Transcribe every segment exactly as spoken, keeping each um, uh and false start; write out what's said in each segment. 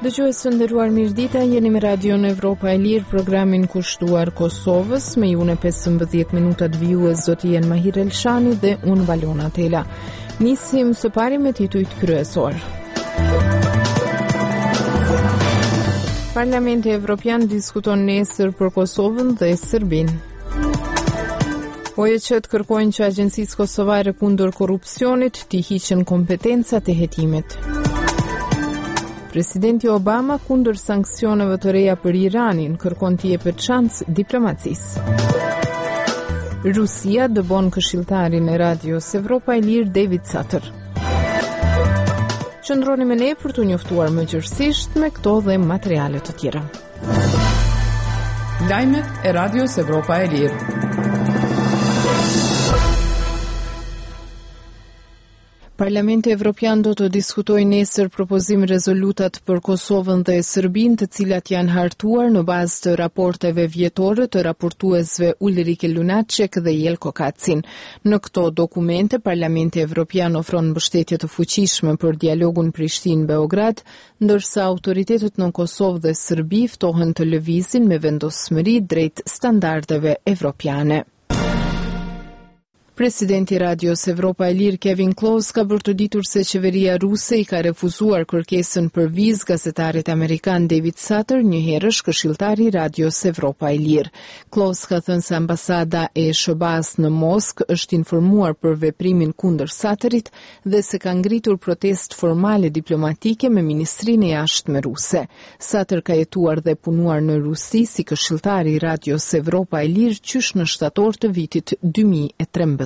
Dëgjues të nderuar, mirëdita, jeni me Radion Evropa e Lirë, programin kushtuar Kosovës, me ju në pesëmbëdhjetë minutat vijues do të jenë Mahir Elshani dhe unë Valona Tela. Nisim së pari me titujt kryesor. Parlamenti Evropian diskuton nesër për Kosovën dhe Serbinë. O E C të kërkojnë që Agjencisë Kosovare kundër korrupsionit të hiqen kompetencat e hetimit. Presidenti Obama kundër sanksioneve të reja për Iranin kërkon të jepet shans diplomacisë. Rusia dëbon këshilltarin e Radios Evropa e Lirë David Sutter. Qëndroni me ne për të njoftuar më gjërësisht me këto dhe materiale të tjera. Lajmet e Radios Evropa e Lirë. Parlamenti Evropian do të diskutojë nesër propozim rezolutat për Kosovën dhe Serbinë, të cilat janë hartuar në bazë të raporteve vjetore të raportuesve Ulrike Lunacek dhe Jelko Kacin. Në këto dokumente, Parlamenti Evropian ofron mbështetje të fuqishme për dialogun Prishtinë-Beograd, ndërsa autoritetet në Kosovë dhe Serbi ftohen të lëvizin me vendosmëri drejt standardeve evropiane. Presidenti Radios Evropa e Lirë Kevin Klose ka bërtoditur se qeveria ruse i ka refuzuar kërkesën për vizë gazetarit amerikan David Sutter, një herësh këshilltari Radios Evropa e Lirë. Klose ka thënë se ambasada e S B A-s në Moskë është informuar për veprimin kundër Sutterit dhe se ka ngritur protestë formale diplomatike me Ministrinë e Jashtme ruse. Sutter ka jetuar dhe punuar në Rusi si këshilltari Radios Evropa e Lirë qysh në shtator të vitit dy mijë e trembëdhjetë.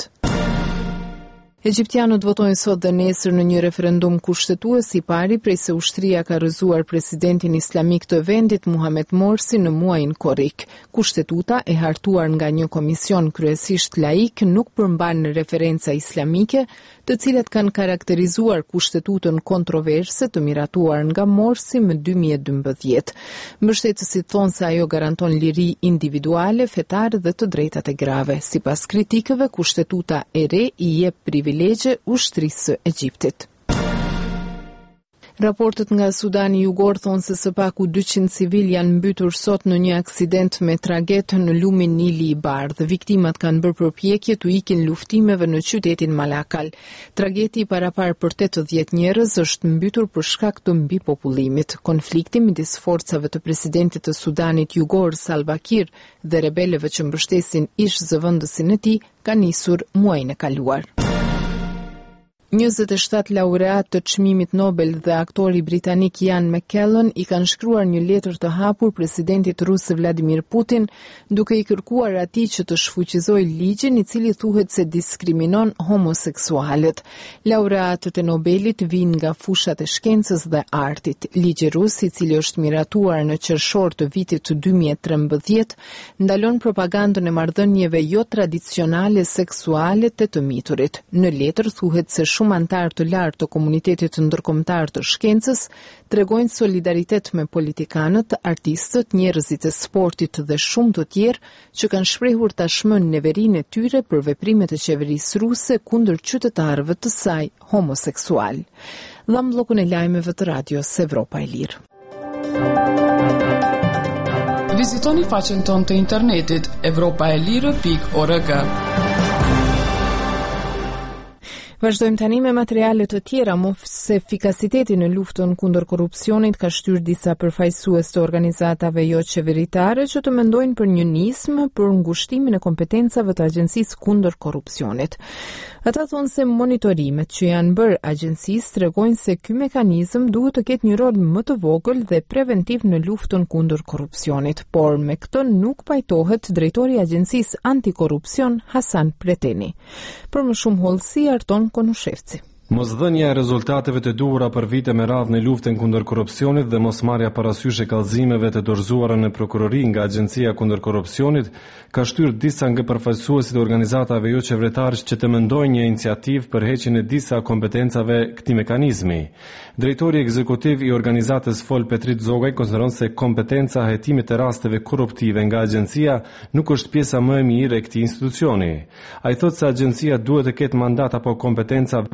Egjiptianët votojnë sot dhe nesër në një referendum kushtetues i pari prej se ushtria ka rrëzuar presidentin islamik të vendit Muhamet Morsi në muajin korrik. Kushtetuta e hartuar nga një komision kryesisht laik nuk përmban referenca islamike, të cilat kanë karakterizuar kushtetutën kontroverse të miratuar nga Morsi më dy mijë e dymbëdhjetë. Mbështetësit thonë se ajo garanton liri individuale, fetare dhe të drejtat e grave. Sipas kritikëve, kushtetuta e re i jep privilegje ushtrisë së Egjiptit. Raportet nga Sudani Jugor thonë se së paku dyqind civil janë mbytur sot në një aksident me traget në lumin Nili i Bardhë. Viktimat kanë bërë përpjekje të ikin luftimeve në qytetin Malakal. Trageti i parapar për tetëdhjetë njerëz është mbytur për shkak të mbipopullimit. Konflikti midis forcave të presidentit të Sudanit Jugor Salva Kiir dhe rebelëve që mbështesin ish zëvendësin e tij ka nisur muajin e kaluar. njëzet e shtatë laureat të çmimit Nobel dhe aktori britanik Ian McKellen i kanë shkruar një letër të hapur presidentit rus Vladimir Putin, duke i kërkuar atij që të shfuqizojë ligjin i cili thuhet se diskriminon homoseksualët. Laureatët e Nobelit vijnë nga fushat e shkencës dhe artit. Ligji rus, i cili është miratuar në qershor të vitit dy mijë e trembëdhjetë, ndalon propagandën e marrëdhënieve jo tradicionale seksuale të të miturit. Në letër thuhet se shumë antarë të lartë të komunitetit ndërkombëtar të shkencës tregojnë solidaritet me politikanët, artistët, njerëzit e sportit dhe shumë të tjerë që kanë shprehur tashmë neverinë e tyre për veprimet e qeverisë ruse kundër qytetarëve të saj homoseksual. Dham bllokun e lajmeve të Radios Evropa e Lirë. Vizitoni faqen tonë të internetit evropaelire pikë org. Vazhdojmë tani me materiale të tjera. Mos efikasiteti në luftën kundër korrupsionit ka shtyrë disa përfaqësues të organizatave jo qeveritare që të mendojnë për një nismë për ngushtimin e kompetencave të Agjencisë kundër korrupsionit. Ata thonë se monitorimet që janë bërë agjencisë tregojnë se ky mekanizëm duhet të ketë një rol më të vogël dhe preventiv në luftën kundër korrupsionit, por me këtë nuk pajtohet drejtori i Agjencisë Antikorrupsion Hasan Preteni. Për më shumë hollësi Arton Konushevci. Mosdhënia e rezultateve të duhura për vite me radhë në luftën kundër korrupsionit dhe mosmarrja parasysh e kallëzimeve të dorëzuara në prokurori nga Agjencia kundër korrupsionit ka shtyrë disa nga përfaqësuesit e organizatave jo qeveritare që të mendojnë një iniciativë për heqjen e disa kompetencave këtij mekanizmi. Drejtori ekzekutiv i organizatës Fol Petrit Zogaj konsideron se kompetenca e hetimit të rasteve korruptive nga agjencia nuk është pjesa më e mirë e këtij institucioni. Ai thotë se agjencia duhet të ketë mandat apo kompetenca vetëm për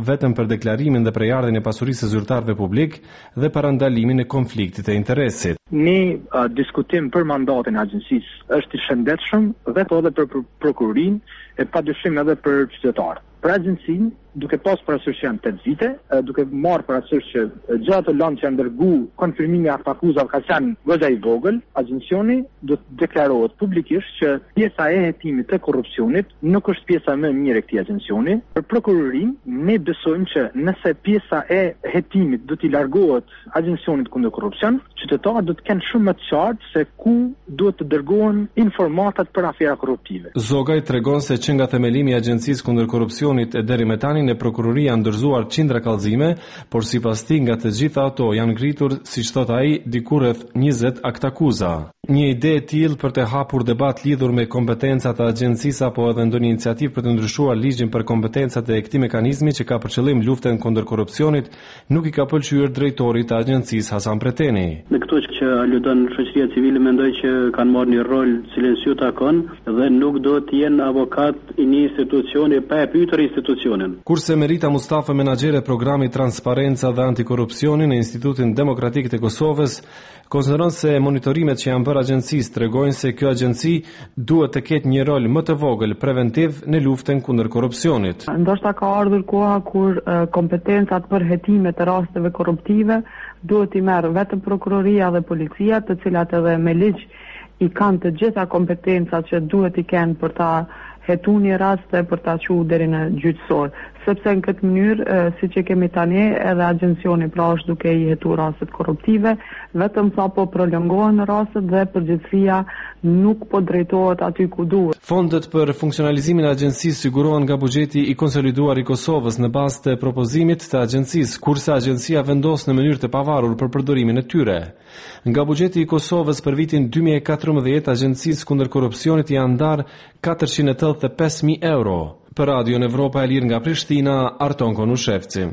për deklarimin dhe prejardhjen e pasurisë së zyrtarëve publik dhe parandalimin e konfliktit e interesit. Një uh, diskutim për mandatin e agjencisë është i shëndetshëm dhe po edhe për prokurorinë e padyshim edhe për qytetarët. Për agjencinë, duke pas parasysh që janë tetë vite, duke marrë parasysh që gjatë lanë që janë dërgu konfirmimi akta akuzave ka qenë goxha i vogël, agjencioni do të deklarohet publikisht që pjesa e hetimit të korrupsionit nuk është pjesa më e mirë e këtij agjencioni. Për prokurorinë, ne besojmë që nëse pjesa e hetimit do t'i largohet agjencionit kundër korrupsion, qytetarët do të kenë shumë më të qartë se ku duhet të dërgohen informatat për afera korruptive. Zogaj tregon se që nga themelimi i agjencisë kundër korrupsionit e deri më tani në prokuroria janë ndërzuar qindra kallëzime, por sipas tij nga të gjitha ato janë ngritur, siç thot ai, diku rreth njëzet aktakuza. Një ide e tillë për të hapur debat lidhur me kompetencat e agjencisë apo edhe ndonjë iniciativë për të ndryshuar ligjin për kompetencat e këtij mekanizmi që ka për qëllim luftën kundër korrupsionit nuk i ka pëlqyer drejtorit të agjencisë Hasan Preteni. Në këto që aludon shoqëria civile mendoj që kanë marrë një rol cilën ju takon dhe nuk do të jenë avokat i një institucioni pa e pyetur institucionin. Kurse Merita Mustafa, menaxhere e programit Transparenca dhe Antikorrupsioni në Institutin Demokratik të Kosovës, konsideron se monitorimet që janë bërë agjencisë tregojnë se kjo agjenci duhet të ketë një rol më të vogël preventiv në luftën kundër korrupsionit. Ndoshta ka ardhur koha kur uh, kompetencat për hetime të rasteve korruptive duhet i merr vetëm prokuroria dhe policia, të cilat edhe me ligj i kanë të gjitha kompetencat që duhet i kenë për ta hetu një raste për ta çuar deri në gjyqësor, sepse në këtë mënyrë, siç e kemi tani, edhe agjencioni pra është duke i hetu rastet korruptive, vetëm sa po prolongohen rastet dhe përgjegjësia nuk po drejtohet aty ku duhet. Fondet për funksionalizimin e agjencisë sigurohen nga buxheti i konsoliduar i Kosovës në bazë të propozimit të agjencisë, kurse agjencia vendos në mënyrë të pavarur për përdorimin e tyre. Nga buxheti i Kosovës për vitin dy mijë e katërmbëdhjetë, agjencisë kundër korrupsionit janë ndarë katërqind e tetëdhjetë e pesë mijë euro. Për Radion Evropa e Lirë nga Prishtina, Arton Konushevci.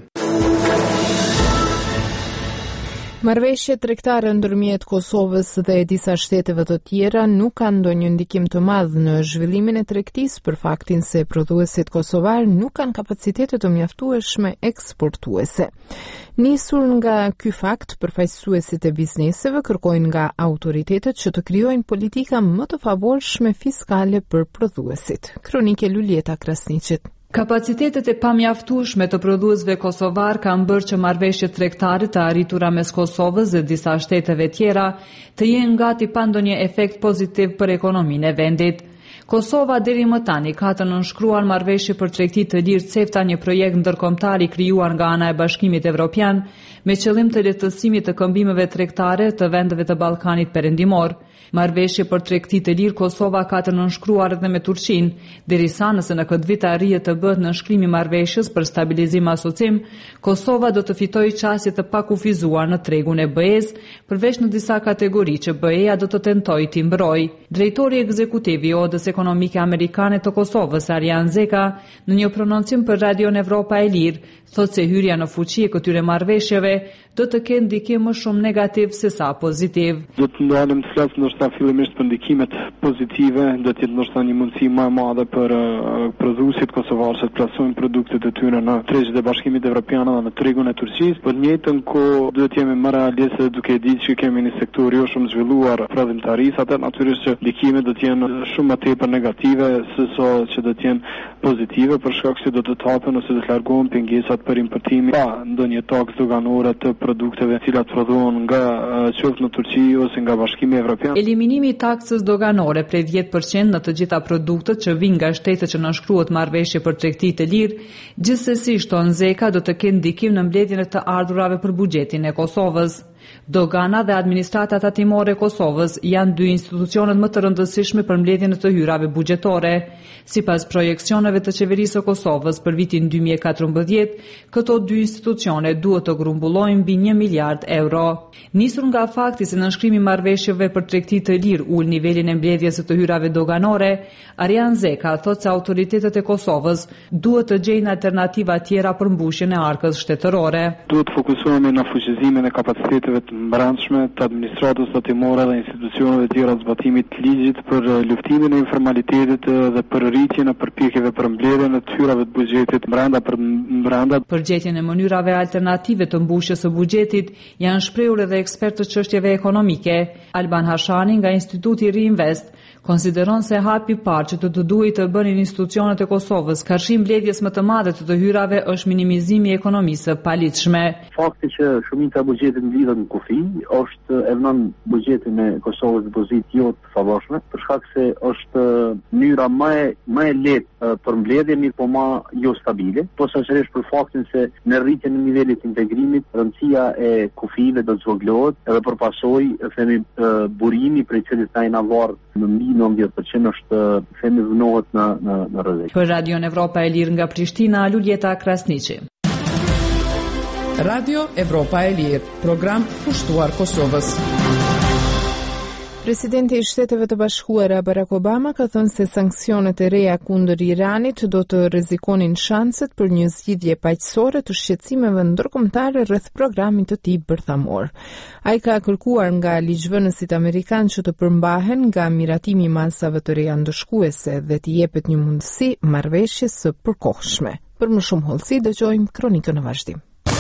Marrëveshjet tregtare ndërmjet Kosovës dhe disa shteteve të tjera nuk kanë ndonjë ndikim të madh në zhvillimin e tregtisë për faktin se prodhuesit kosovar nuk kanë kapacitete të mjaftueshme eksportuese. Nisur nga ky fakt, përfaqësuesit e bizneseve kërkojnë nga autoritetet që të krijojnë politika më të favorshme fiskale për prodhuesit. Kronike Lulieta Krasniqit. Kapacitetet e pamjaftueshme të prodhuesve kosovar kanë bërë që marrëveshjet tregtare të arritura mes Kosovës dhe disa shteteve tjera të jenë gati pa ndonjë efekt pozitiv për ekonominë e vendit. Kosova deri më tani ka të nënshkruar marrëveshje për tregti të lirë CEFTA, një projekt ndërkombëtar i krijuar nga ana e Bashkimit Evropian me qëllim të lehtësimit të këmbimeve tregtare të vendeve të Ballkanit Perëndimor. Marrëveshje për tregti të lirë Kosova ka të nënshkruar edhe me Turqinë, derisa nëse në këtë vit arrihet të bëhet nënshkrimi i marrëveshjes për stabilizim asocim, Kosova do të fitojë çësje të pakufizuar në tregun e B E-s, përveç në disa kategori që B E-ja do të tentojë t'i mbrojë. Drejtori ekzekutiv i Odës Ekonomike Amerikane të Kosovës, Arjan Zeka, në një prononcim për Radion Evropa e Lirë, thotë se hyrja në fuqi e këtyre marrëveshjeve do të kenë ndikim më shumë negativ se sa pozitiv. Do të ndalim të flasim ndoshta fillimisht për ndikimet pozitive, do të jetë ndoshta një mundësi më e madhe për uh, prodhuesit kosovar të plasojnë produktet e tyre në tregjet e Bashkimit Evropian dhe në tregun e Turqisë, por në njëjtën kohë duhet jemi më realistë duke ditë që kemi një sektor jo shumë zhvilluar prodhimtarisë, atë natyrisht që ndikimet do të jenë shumë më tepër negative se sa që do të jenë pozitive, për shkak se do të hapen ose do të largohen pengesat për importimin pa ndonjë takë doganore të produkteve të cilat prodhohen nga qoftë në Turqi ose nga Bashkimi Evropian. Eliminimi i taksës doganore prej dhjetë përqind në të gjitha produktet që vijnë nga shtetet që nënshkruhet marrëveshje për tregti të lirë, gjithsesi shton Zeka do të kenë ndikim në mbledhjen e të ardhurave për buxhetin e Kosovës. Dogana dhe administrata tatimore e Kosovës janë dy institucionet më të rëndësishme për mbledhjen e të hyrave buxhetore. Sipas projeksioneve të qeverisë së Kosovës për vitin dy mijë e katërmbëdhjetë, këto dy institucione duhet të grumbullojnë mbi një miliard euro. Nisur nga fakti se nënshkrimi i marrëveshjeve për tregti të lirë ul nivelin e mbledhjes së të hyrave doganore, Arjan Zeka thotë se autoritetet e Kosovës duhet të gjejnë alternativa tjera për mbushjen e arkës shtetërore. Duhet të fokusohemi në fuqizimin e kapaciteteve proceseve të brendshme, të administratës tatimore dhe institucioneve tjera të zbatimit të ligjit për luftimin e informalitetit dhe për rritjen e përpjekjeve për mbledhjen e tyrave të buxhetit brenda për brenda. Përgjetjen e mënyrave alternative të mbushjes së buxhetit janë shprehur edhe ekspertë të çështjeve ekonomike. Alban Hashani nga Instituti Reinvest konsideron se hapi i parë që të të duhet të bënin institucionet e Kosovës karshim mbledhjes më të madhe të të hyrave është minimizimi i ekonomisë së paligjshme. Fakti që shumica e buxhetit mblidhet në kufi është e vënon buxhetin e Kosovës në pozitë jo të favorshme, për shkak se është mënyra më e më e lehtë për mbledhje, mirë po më jo stabile, posaçërisht për faktin se në rritjen e nivelit të integrimit, rëndësia e kufive do të zvogëlohet, edhe për pasojë themi burimi për i cili ai na varr në mbi nëntëdhjetë përqind është themi vënohet në në në rrezik. Për Radion Evropa e Lirë nga Prishtina, Luljeta Krasniqi. Radio Evropa e Lirë, program pushtuar Kosovës. Presidenti i Shteteve të Bashkuara Barack Obama ka thënë se sanksionet e reja kundër Iranit do të rrezikonin shanset për një zgjidhje paqësore të shqetësimeve ndërkombëtare rreth programit të tij bërthamor. Ai ka kërkuar nga ligjvënësit amerikanë që të përmbahen nga miratimi i masave të reja ndëshkuese dhe t'i jepet një mundësi marrëveshjes së përkohshme. Për më shumë hollësi dëgjojmë kronikën në vazhdim.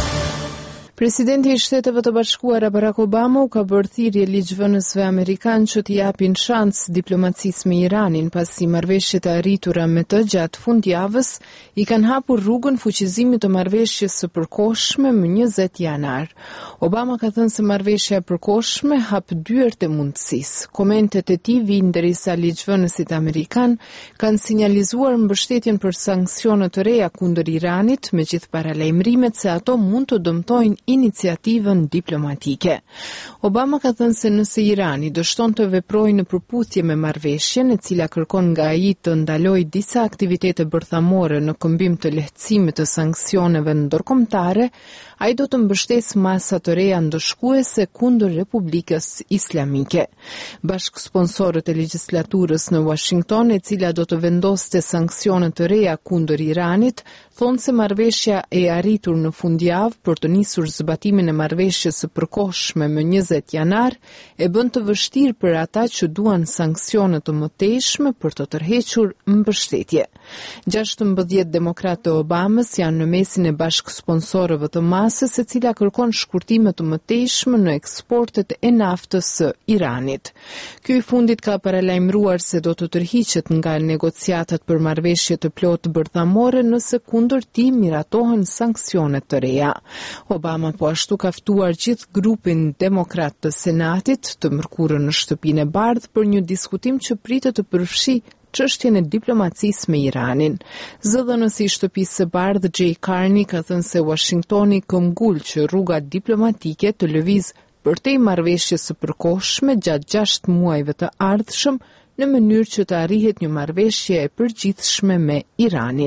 Presidenti i Shteteve të Bashkuara Barack Obama u ka bërë thirrje ligjvënësve amerikanë që t'i japin shans diplomacisë me Iranin pasi marrëveshjet e arritura me të gjatë fundjavës i kanë hapur rrugën fuqizimit të marrëveshjes së përkohshme më njëzet janar. Obama ka thënë se marrëveshja e përkohshme hap dyert e mundësisë. Komentet e tij vijnë derisa ligjvënësit amerikan kanë sinjalizuar mbështetjen për sanksione të reja kundër Iranit, megjithpara lajmërimet se ato mund të dëmtojnë iniciativën diplomatike. Obama ka thënë se nëse Irani dështon të veprojë në përputhje me marrëveshjen, e cila kërkon nga ai të ndalojë disa aktivitete bërthamore në këmbim të lehtësimit të sanksioneve ndërkombëtare, ai do të mbështesë masa të reja ndëshkuese kundër Republikës Islamike. Bashkësponsorët e legjislaturës në Washington, e cila do të vendoste sanksione të reja kundër Iranit, thonë se marrëveshja e arritur në fundjavë për të nisur zbatimin e marrëveshjes së përkohshme më njëzet janar e bën të vështirë për ata që duan sanksione të mëtejshme për të tërhequr mbështetje. gjashtëmbëdhjetë demokratë të Obamës janë në mesin e bashkësponsorëve të masës, e cila kërkon shkurtime të mëtejshme në eksportet e naftës së Iranit. Ky i fundit ka paralajmëruar se do të tërhiqet nga negociatat për marrëveshje të plotë bërthamore nëse kundër tij miratohen sanksionet të reja. Obama po ashtu ka ftuar gjithë grupin demokrat të Senatit të mërkurën në Shtëpinë e Bardhë për një diskutim që pritet të përfshijë çështjen e diplomacisë me Iranin. Zëdhënësi i Shtëpisë së Bardhë Jay Carney ka thënë se Washingtoni këmbgul që rruga diplomatike të lëvizë përtej marrëveshjes së përkohshme gjatë gjashtë muajve të ardhshëm në mënyrë që të arrihet një marrëveshje e përgjithshme me Iranin.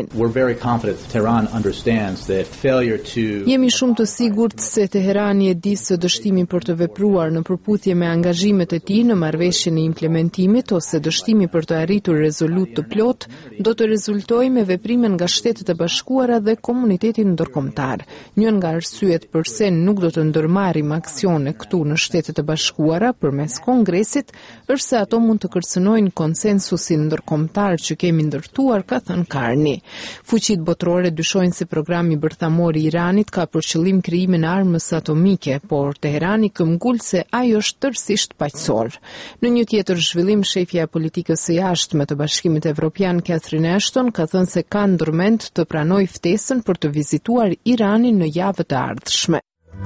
Jemi shumë të sigurt se Teherani e di se dështimi për të vepruar në përputhje me angazhimet e tij në marrëveshjen e implementimit ose dështimi për të arritur rezolut të plot do të rezultojë me veprime nga Shtetet e Bashkuara dhe komuniteti ndërkombëtar. Një nga arsyet pse nuk do të ndërmarrim aksione këtu në Shtetet e Bashkuara përmes Kongresit është se ato mund të kërcënojnë konsensusin ndërkombëtar që kemi ndërtuar, ka thënë Carney. Fuqitë botërore dyshojnë se programi bërthamor i Iranit ka për qëllim krijimin e armës atomike, por Teherani këmbgul se ai është tërësisht paqësor. Në një tjetër zhvillim, shefja e politikës së jashtme të Bashkimit Evropian Catherine Ashton ka thënë se ka ndërmend të pranojë ftesën për të vizituar Iranin në javët e ardhshme.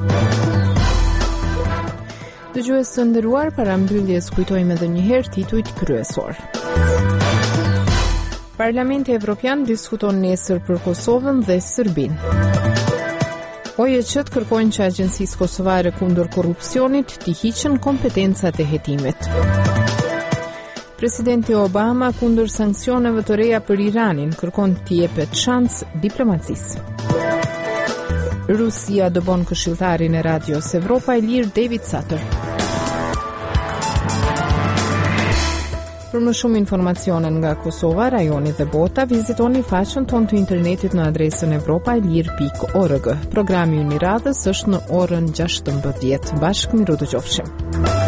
Dëgjues të nderuar, para mbylljes kujtojmë edhe një herë titujt kryesor. Parlamenti Evropian diskuton nesër për Kosovën dhe Serbinë. O E Q kërkojnë që Agjencisë Kosovare kundër korrupsionit t'i hiqen kompetencat e hetimit. Presidenti Obama kundër sanksioneve të reja për Iranin kërkon t'i jepet shans diplomacisë. Rusia dëbon këshilltarin e Radios Evropa e Lirë David Sutter. Për më shumë informacione nga Kosova, rajoni dhe bota, vizitoni faqen tonë të internetit në adresën evropaelir pikë org. Programi i radhës është në orën gjashtëmbëdhjetë. Bashkë miru të qofshim.